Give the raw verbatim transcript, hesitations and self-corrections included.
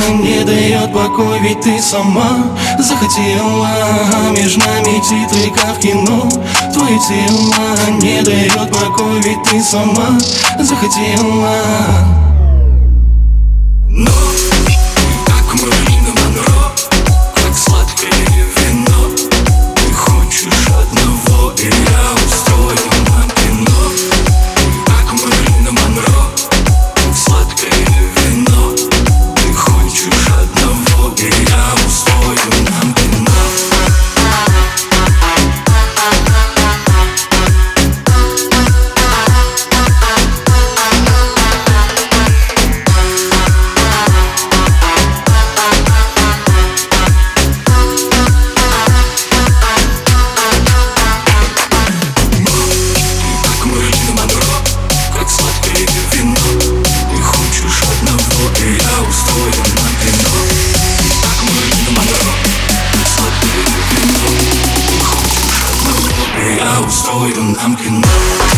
не дает покой, ведь ты сама захотела между нами титры, как в кино. Твое тело не дает покой, ведь ты сама захотела. Но как Мэрилин Монро, как сладкое вино. Ты хочешь одного, и я устрою нам кино. Как Мэрилин Монро, как сладкое вино. Ты хочешь одного, и я устрою нам кино. Я устрою нам кино.